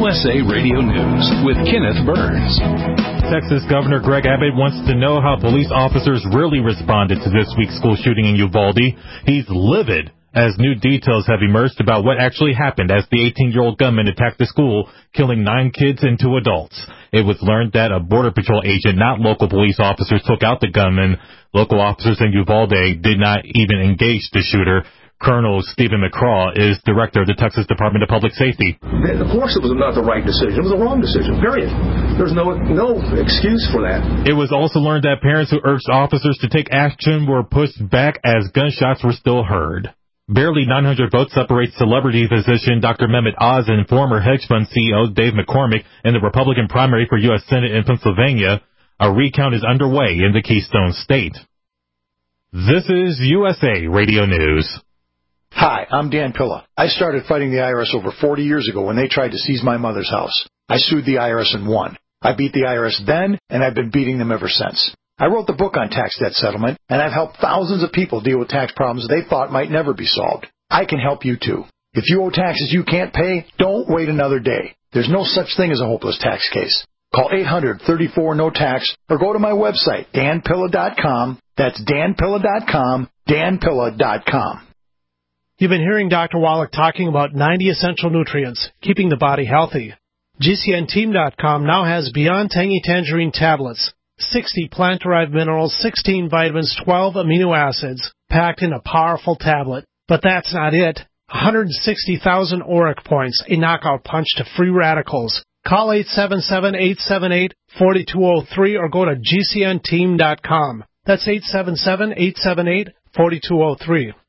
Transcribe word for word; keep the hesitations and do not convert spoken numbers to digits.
S A Radio News with Kenneth Burns. Texas Governor Greg Abbott wants to know how police officers really responded to this week's school shooting in Uvalde. He's livid as new details have emerged about what actually happened as the eighteen-year-old gunman attacked the school, killing nine kids and two adults. It was learned that a Border Patrol agent, not local police officers, took out the gunman. Local officers in Uvalde did not even engage the shooter. Colonel Stephen McCraw is director of the Texas Department of Public Safety. Of course it was not the right decision. It was the wrong decision, period. There's no no excuse for that. It was also learned that parents who urged officers to take action were pushed back as gunshots were still heard. Barely nine hundred votes separate celebrity physician Doctor Mehmet Oz and former hedge fund C E O Dave McCormick in the Republican primary for U S Senate in Pennsylvania. A recount is underway in the Keystone State. This is U S A Radio News. Hi, I'm Dan Pilla. I started fighting the I R S over forty years ago when they tried to seize my mother's house. I sued the I R S and won. I beat the I R S then, and I've been beating them ever since. I wrote the book on tax debt settlement, and I've helped thousands of people deal with tax problems they thought might never be solved. I can help you too. If you owe taxes you can't pay, don't wait another day. There's no such thing as a hopeless tax case. Call eight hundred, thirty-four, no tax or go to my website, dan pilla dot com. That's dan pilla dot com, dan pilla dot com. You've been hearing Doctor Wallach talking about ninety essential nutrients, keeping the body healthy. G C N team dot com now has Beyond Tangy Tangerine tablets, sixty plant-derived minerals, sixteen vitamins, twelve amino acids, packed in a powerful tablet. But that's not it. one hundred sixty thousand auric points, a knockout punch to free radicals. Call eight seven seven, eight seven eight, four two zero three or go to G C N team dot com. That's eight seven seven, eight seven eight, four two zero three.